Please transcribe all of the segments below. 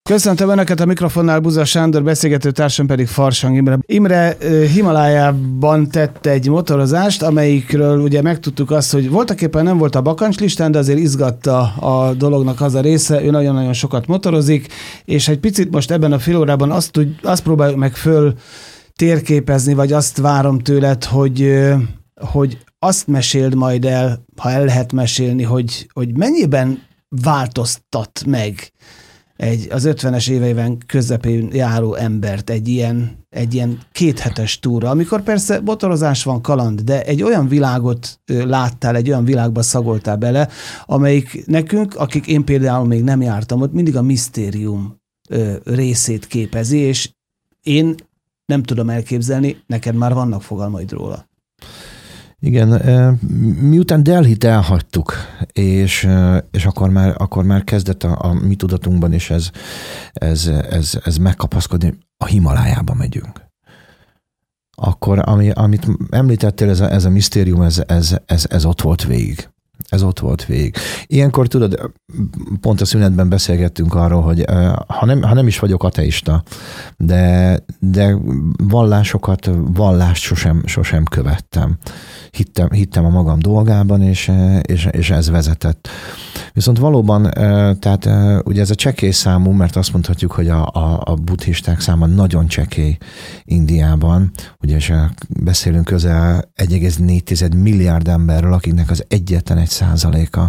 Köszöntöm Önöket, a mikrofonnál Buza Sándor, beszélgető társam pedig Farsang Imre. Imre Himalájában tett egy motorozást, amelyikről ugye megtudtuk azt, hogy voltaképpen nem volt a bakancslistán, de azért izgatta a dolognak az a része, ő nagyon-nagyon sokat motorozik, és egy picit most ebben a fél órában azt próbáljuk meg föl térképezni, vagy azt várom tőled, hogy azt meséld majd el, ha el lehet mesélni, hogy mennyiben változtat meg az 50-es éveiben közepén járó embert egy ilyen kéthetes túra, amikor persze motorozás van, kaland, de egy olyan világot láttál, egy olyan világba szagoltál bele, amelyik nekünk, akik én például még nem jártam ott, mindig a misztérium részét képezi, és én nem tudom elképzelni, neked már vannak fogalmaid róla. Igen, miután Delhit elhagytuk, és akkor már kezdett a mi tudatunkban is ez megkapaszkodni, a Himalájába megyünk. Akkor, amit említettél, ez a misztérium, ez ott volt végig. Ez ott volt végig. Ilyenkor tudod, pont a szünetben beszélgettünk arról, hogy ha nem is vagyok ateista, de vallást sosem követtem. Hittem a magam dolgában, és ez vezetett. Viszont valóban, tehát ugye ez a csekély számú, mert azt mondhatjuk, hogy a buddhisták száma nagyon csekély Indiában, ugye és beszélünk közel 1,4 milliárd emberről, akiknek az egyetlen 1%-a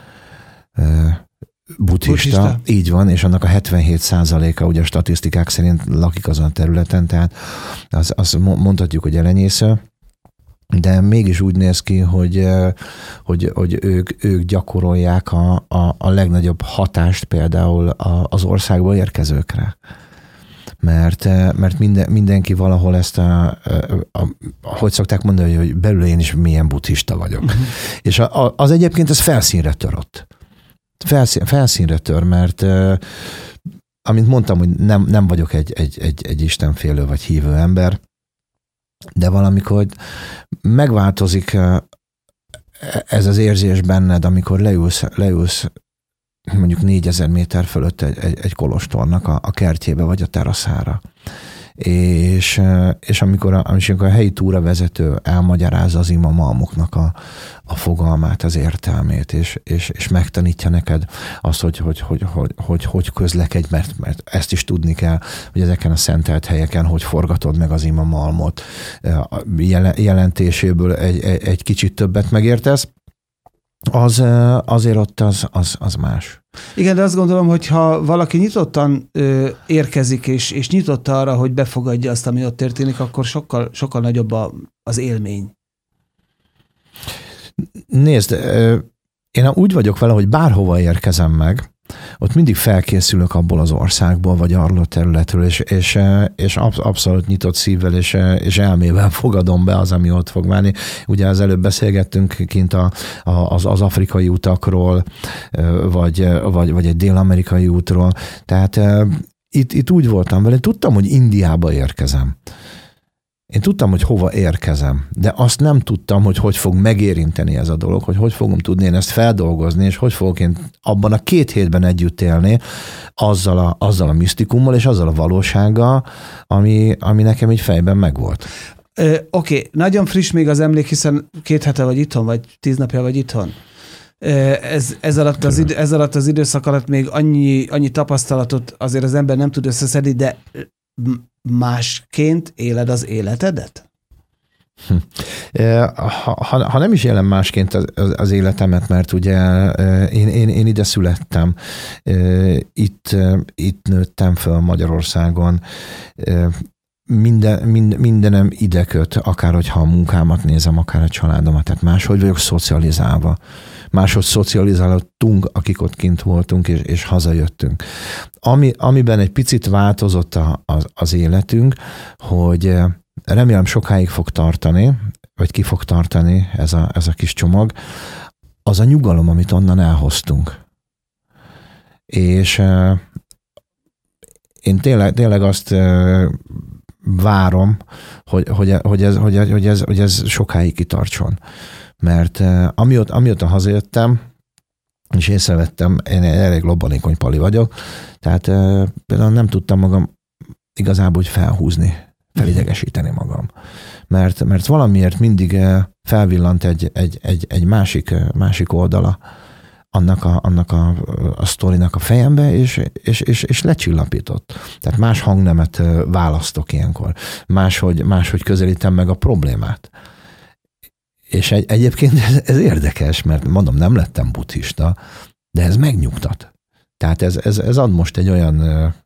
buddhista. Így van, és annak a 77%-a ugye a statisztikák szerint lakik azon a területen, tehát azt mondhatjuk, hogy elenyésző. De mégis úgy néz ki, hogy ők gyakorolják a legnagyobb hatást például az országból érkezőkre. Mert mindenki valahol ezt hogy szokták mondani, hogy belül én is milyen buddhista vagyok. És az egyébként ez felszínre törött. Felszínre tör, mert amint mondtam, hogy nem vagyok egy istenfélő vagy hívő ember, de valamikor megváltozik ez az érzés benned, amikor leülsz mondjuk 4000 méter fölött egy kolostornak a kertjébe vagy a teraszára. És amikor a helyi túravezető elmagyarázza az imamalmoknak a fogalmát, az értelmét, és megtanítja neked azt, hogy közlekedj, mert ezt is tudni kell, hogy ezeken a szentelt helyeken hogy forgatod meg az imamalmot. Jelentéséből egy kicsit többet megértesz, azért ott az más. Igen, de azt gondolom, hogy ha valaki nyitottan érkezik, és nyitott arra, hogy befogadja azt, ami ott történik, akkor sokkal, sokkal nagyobb az élmény. Nézd, én úgy vagyok vele, hogy bárhova érkezem meg, ott mindig felkészülök abból az országból, vagy arról a területről, és abszolút nyitott szívvel és elmével fogadom be az, ami ott fog válni. Ugye az előbb beszélgettünk kint az afrikai utakról, vagy egy dél-amerikai útról. Tehát itt úgy voltam vele, tudtam, hogy Indiába érkezem. Én tudtam, hogy hova érkezem, de azt nem tudtam, hogy fog megérinteni ez a dolog, hogy fogom tudni én ezt feldolgozni, és hogy fogok én abban a 2 hétben együtt élni azzal a misztikummal és azzal a valósággal, ami nekem így fejben megvolt. Oké, nagyon friss még az emlék, hiszen 2 hete vagy itthon, vagy 10 napja vagy itthon. Ez alatt az időszak alatt még annyi tapasztalatot azért az ember nem tud összeszedni, de másként éled az életedet? Ha nem is élem másként az életemet, mert ugye én ide születtem, itt nőttem föl Magyarországon, mindenem ide köt, akár hogyha a munkámat nézem, akár a családomat, tehát máshogy vagyok szocializálva. Máshogy szocializálódtunk, akik ott kint voltunk, és hazajöttünk. Amiben egy picit változott az életünk, hogy remélem sokáig fog tartani, vagy ki fog tartani ez a kis csomag, az a nyugalom, amit onnan elhoztunk. És én tényleg azt várom, hogy ez sokáig kitartson. Mert amióta hazajöttem, és észrevettem, én elég lobbanékony pali vagyok, tehát például nem tudtam magam igazából úgy felhúzni, felidegesíteni magam. Mert valamiért mindig felvillant egy másik oldala annak a sztorinak a fejembe, és lecsillapított. Tehát más hangnemet választok ilyenkor. Máshogy közelítem meg a problémát. És egyébként ez érdekes, mert mondom, nem lettem buddhista, de ez megnyugtat. Tehát ez ad most egy olyan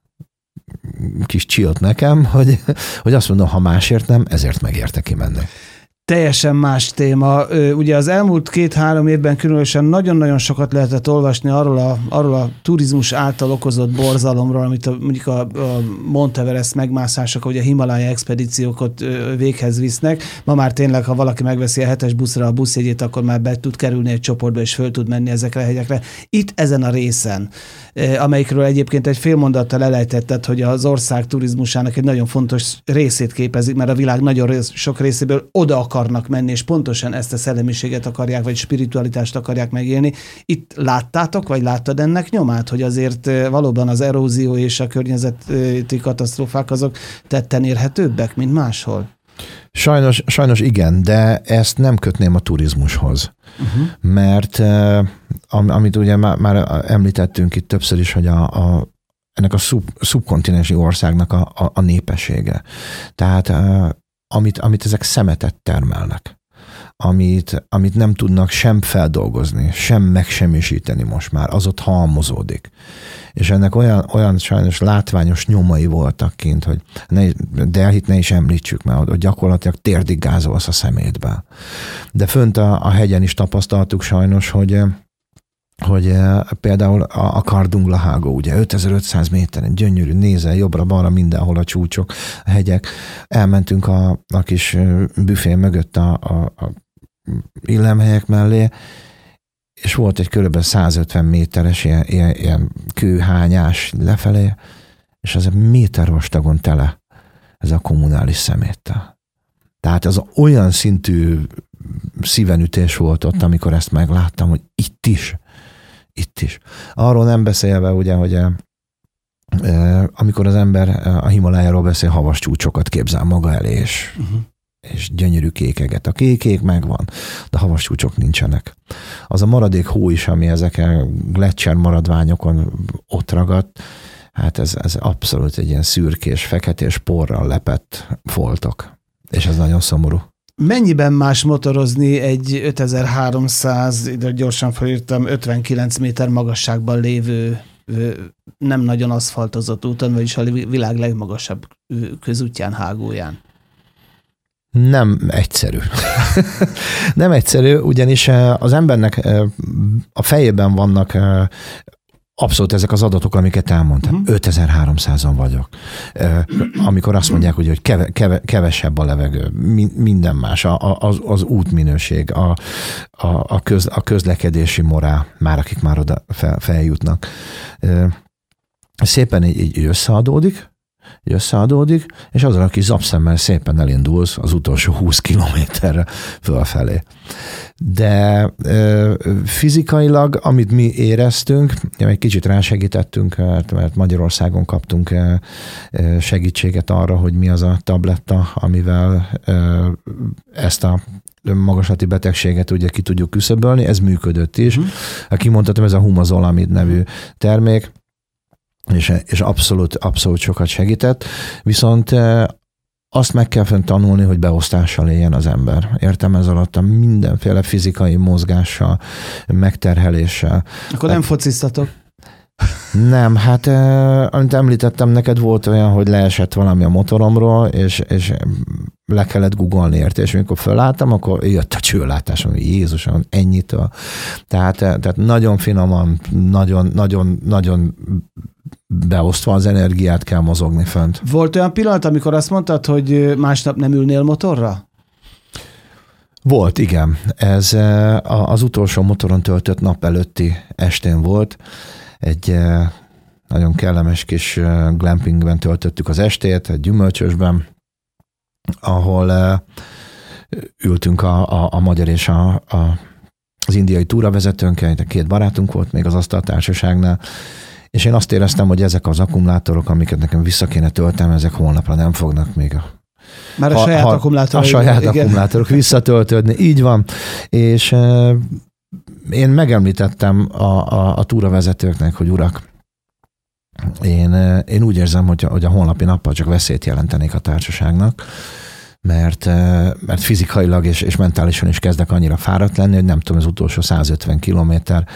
kis chillt nekem, hogy azt mondom, ha másért nem, ezért megérte kimenni. Teljesen más téma. Ugye az elmúlt 2-3 évben különösen nagyon-nagyon sokat lehetett olvasni arról a turizmus által okozott borzalomról, amit mondjuk a Mount Everest megmászások, vagy a Himalája expedíciókat véghez visznek. Ma már tényleg, ha valaki megveszi a 7-es buszra a buszjegyét, akkor már be tud kerülni egy csoportba, és föl tud menni ezekre a hegyekre. Itt ezen a részen, amelyikről egyébként egy fél mondattal elejtetted, hogy az ország turizmusának egy nagyon fontos részét képezik, mert a világ nagyon sok részéből oda akarnak menni, és pontosan ezt a szellemiséget akarják, vagy spiritualitást akarják megélni. Itt láttátok, vagy láttad ennek nyomát, hogy azért valóban az erózió és a környezeti katasztrófák azok tetten érhetőbbek, mint máshol? Sajnos igen, de ezt nem kötném a turizmushoz. Mert amit ugye már említettünk itt többször is, hogy ennek a szubkontinensi országnak a népessége. Tehát amit ezek szemetet termelnek, amit nem tudnak sem feldolgozni, sem megsemmisíteni most már, az ott halmozódik. És ennek olyan sajnos látványos nyomai voltak kint, hogy Delhit ne is említsük, mert ott gyakorlatilag térdig gázolsz a szemétbe. De fönt a hegyen is tapasztaltuk sajnos, hogy például a Kardungla hágó, ugye 5500 méteren, gyönyörű, nézel jobbra-balra mindenhol a csúcsok, a hegyek. Elmentünk a kis büfé mögött a illemhelyek mellé, és volt egy kb. 150 méteres ilyen kőhányás lefelé, és az méter vastagon tele ez a kommunális szeméttel. Tehát az olyan szintű szívenütés volt ott, amikor ezt megláttam, hogy itt is. Arról nem beszélve, ugye, hogy amikor az ember a Himalájáról beszél, havas csúcsokat képzel maga elé, és gyönyörű kékeget. A kék megvan, de havas csúcsok nincsenek. Az a maradék hó is, ami ezeken gletscher maradványokon ott ragadt, hát ez abszolút egy ilyen szürkés, feketés porral lepett foltok. És ez nagyon szomorú. Mennyiben más motorozni egy 5300, ide gyorsan felírtam, 59 méter magasságban lévő, nem nagyon aszfaltozott úton, vagyis a világ legmagasabb közútján, hágóján? Nem egyszerű. Nem egyszerű, ugyanis az embernek a fejében vannak abszolút ezek az adatok, amiket elmondtam. 5300-on vagyok. Amikor azt mondják, hogy kevesebb a levegő, minden más, az útminőség, a közlekedési morál, már akik már oda feljutnak. Szépen így összeadódik, és azon a kis zapszemmel szépen elindulsz az utolsó 20 kilométerre fölfelé. De fizikailag, amit mi éreztünk, egy kicsit rásegítettünk, mert Magyarországon kaptunk segítséget arra, hogy mi az a tabletta, amivel ezt a magaslati betegséget ugye ki tudjuk küszöbölni, ez működött is. Kimondhatom, ez a Humazolamid nevű termék, és abszolút sokat segített, viszont azt meg kell fönn tanulni, hogy beosztással éljen az ember. Értem ez alatt a mindenféle fizikai mozgással, megterheléssel. Akkor nem fociztatok? Nem, hát amit említettem, neked volt olyan, hogy leesett valami a motoromról, és le kellett googolni érte, és amikor fölálltam, akkor jött a csőlátásom, hogy Jézusom, ennyitől. Tehát nagyon finoman, nagyon beosztva az energiát kell mozogni fönt. Volt olyan pillanat, amikor azt mondtad, hogy másnap nem ülnél motorra? Volt, igen. Ez az utolsó motoron töltött nap előtti estén volt. Egy nagyon kellemes kis glampingben töltöttük az estét, egy gyümölcsösben, ahol ültünk a magyar és a az indiai túravezetőnkkel, 2 barátunk volt még az asztaltársaságnál, és én azt éreztem, hogy ezek az akkumulátorok, amiket nekem vissza kéne töltenem, ezek holnapra nem fognak még már a saját akkumulátorok. A saját akkumulátorok visszatöltődni, így van. És én megemlítettem a túravezetőknek, hogy urak, én úgy érzem, hogy a holnapi nappal csak veszélyt jelentenék a társaságnak, mert fizikailag és mentálisan is kezdek annyira fáradt lenni, hogy nem tudom, az utolsó 150 kilométer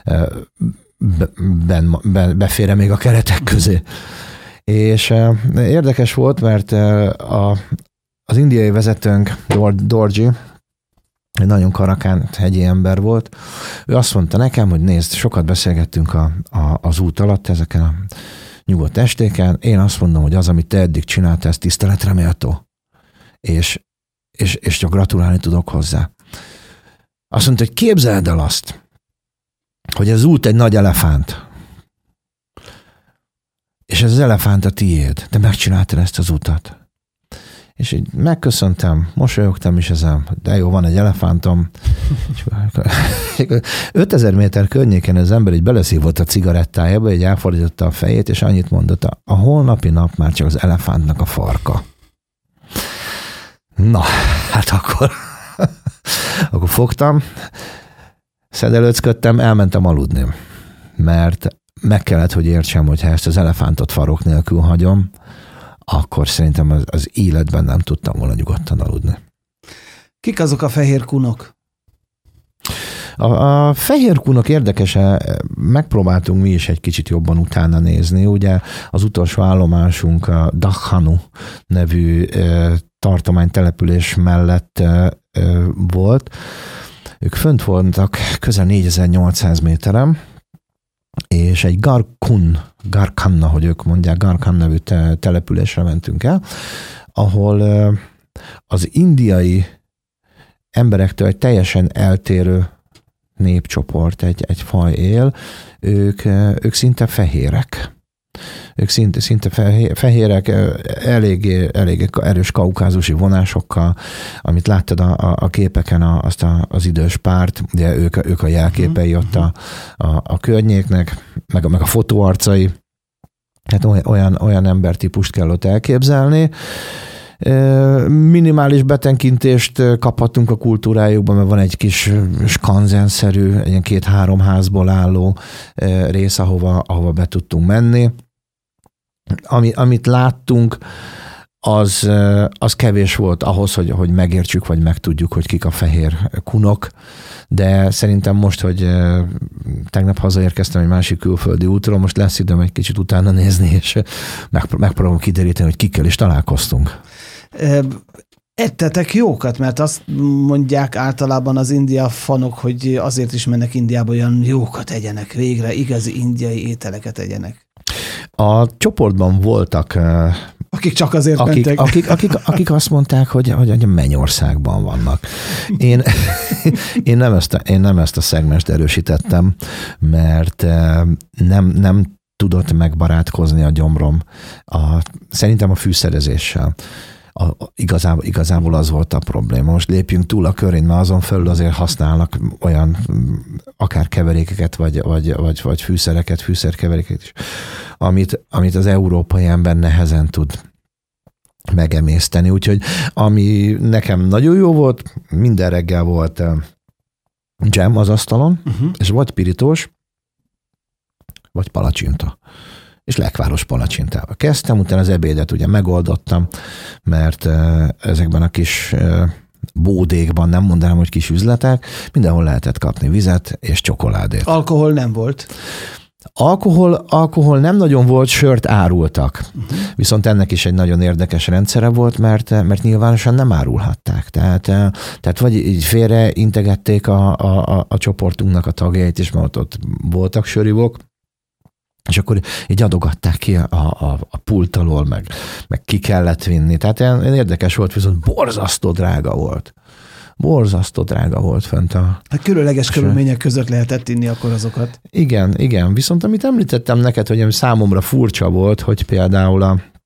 befér még a keretek közé. És érdekes volt, mert az indiai vezetőnk, Dorji, egy nagyon karakán hegyi ember volt, ő azt mondta nekem, hogy nézd, sokat beszélgettünk az út alatt ezeken a nyugodt estéken, én azt mondom, hogy az, amit te eddig csináltál, ez tiszteletre méltó. És csak gratulálni tudok hozzá. Azt mondta, hogy képzeld el azt, hogy az út egy nagy elefánt. És ez az elefánt a tiéd. Te megcsináltad ezt az utat. És így megköszöntem, mosolyogtam is ezen, de jó, van egy elefántom. 5000 méter környéken az ember így beleszívott a cigarettájába, így elfordította a fejét, és annyit mondott, a holnapi nap már csak az elefántnak a farka. Na, hát akkor fogtam, szedelőcködtem, elmentem aludni, mert meg kellett, hogy értsem, hogy ha ezt az elefántot farok nélkül hagyom, akkor szerintem az életben nem tudtam volna nyugodtan aludni. Kik azok a fehér kunok? A fehér kunok érdekesen, megpróbáltunk mi is egy kicsit jobban utána nézni. Ugye az utolsó állomásunk a Dakhanu nevű tartománytelepülés mellett volt. Ők fönt voltak közel 4800 méteren, és egy Garkhanna, hogy ők mondják, Garkhan nevű településre mentünk el, ahol az indiai emberektől egy teljesen eltérő népcsoport, egy faj él, ők szinte fehérek. Ők szinte fehérek, eléggé erős kaukázusi vonásokkal, amit láttad a képeken, azt az idős párt, de ők a jelképei ott a környéknek, meg a fotóarcai. Hát olyan embertípust kell ott elképzelni. Minimális betenkintést kaphattunk a kultúrájukban, mert van egy kis skanzenszerű, ilyen 2-3 házból álló rész, ahova be tudtunk menni. Amit láttunk, az kevés volt ahhoz, hogy megértsük, vagy megtudjuk, hogy kik a fehér kunok, de szerintem most, hogy tegnap hazaérkeztem egy másik külföldi útról, most lesz időm egy kicsit utána nézni, és megpróbálom kideríteni, hogy kikkel is találkoztunk. Ettetek jókat, mert azt mondják általában az India fanok, hogy azért is mennek Indiába, olyan jókat egyenek végre, igazi indiai ételeket egyenek. A csoportban voltak akik csak azért mentek. Akik azt mondták, hogy a Mennyországban vannak. Én nem ezt a szegmest erősítettem, mert nem tudott megbarátkozni a gyomrom. Szerintem a fűszerezéssel. Igazából az volt a probléma. Most lépjünk túl a körén, mert azon felül azért használnak olyan akár keverékeket, vagy fűszerkeverékeket is, amit az európai ember nehezen tud megemészteni. Úgyhogy ami nekem nagyon jó volt, minden reggel volt dzsem az asztalon, és vagy pirítós, vagy palacsinta. És lekváros palacsintával kezdtem, utána az ebédet ugye megoldottam, mert ezekben a kis bódékban, nem mondanám, hogy kis üzletek, mindenhol lehetett kapni vizet és csokoládét. Alkohol nem volt? Alkohol nem nagyon volt, sört árultak. Viszont ennek is egy nagyon érdekes rendszere volt, mert nyilvánosan nem árulhatták. Tehát vagy így félre integették a csoportunknak a tagjait is, mert ott voltak sörivok, és akkor így adogatták ki a pult alól, meg ki kellett vinni. Tehát ilyen érdekes volt, viszont borzasztó drága volt. Borzasztó drága volt fent Hát különleges körülmények között lehetett inni akkor azokat. Igen. Viszont amit említettem neked, hogy számomra furcsa volt, hogy például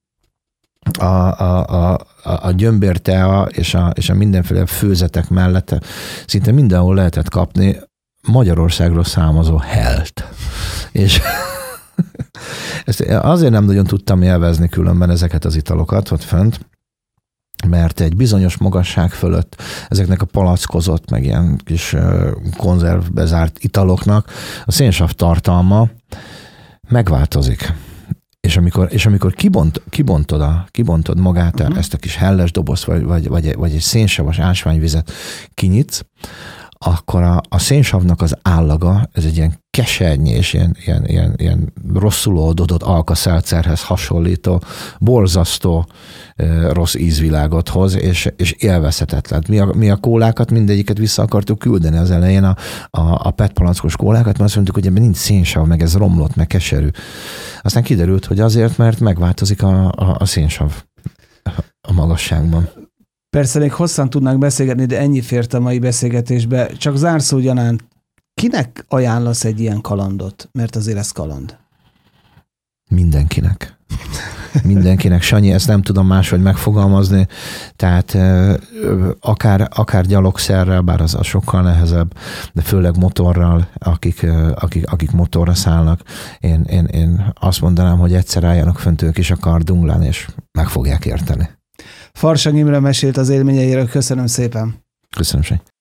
a gyömbértea és a mindenféle főzetek mellett szinte mindenhol lehetett kapni Magyarországról származó helt. És ezt azért nem nagyon tudtam élvezni különben ezeket az italokat ott fönt, mert egy bizonyos magasság fölött ezeknek a palackozott, meg ilyen kis konzervbe zárt italoknak a szénsav tartalma megváltozik. És amikor kibontod magát, ezt a kis helles dobozt, vagy egy szénsavas ásványvizet kinyitsz, akkor a szénsavnak az állaga, ez egy ilyen kesernyi és ilyen rosszul oldódott alkaszelcerhez hasonlító, borzasztó rossz ízvilágot hoz, és élvezhetetlen. Mi a kólákat mindegyiket vissza akartuk küldeni az elején, a PET palackos kólákat, mert azt mondtuk, hogy ebben nincs szénsav, meg ez romlott, meg keserű. Aztán kiderült, hogy azért, mert megváltozik a szénsav a magasságban. Persze még hosszan tudnánk beszélgetni, de ennyi fért a mai beszélgetésbe. Csak zárszó gyanánt, kinek ajánlasz egy ilyen kalandot? Mert azért ez kaland. Mindenkinek. Mindenkinek. Sanyi, ezt nem tudom máshogy megfogalmazni. Tehát akár gyalogszerrel, bár az sokkal nehezebb, de főleg motorral, akik motorra szállnak. Én azt mondanám, hogy egyszer álljanak fönt ők is a Kardunglán, és meg fogják érteni. Farsang Imre mesélt az élményeiről. Köszönöm szépen. Köszönöm, Sanyi.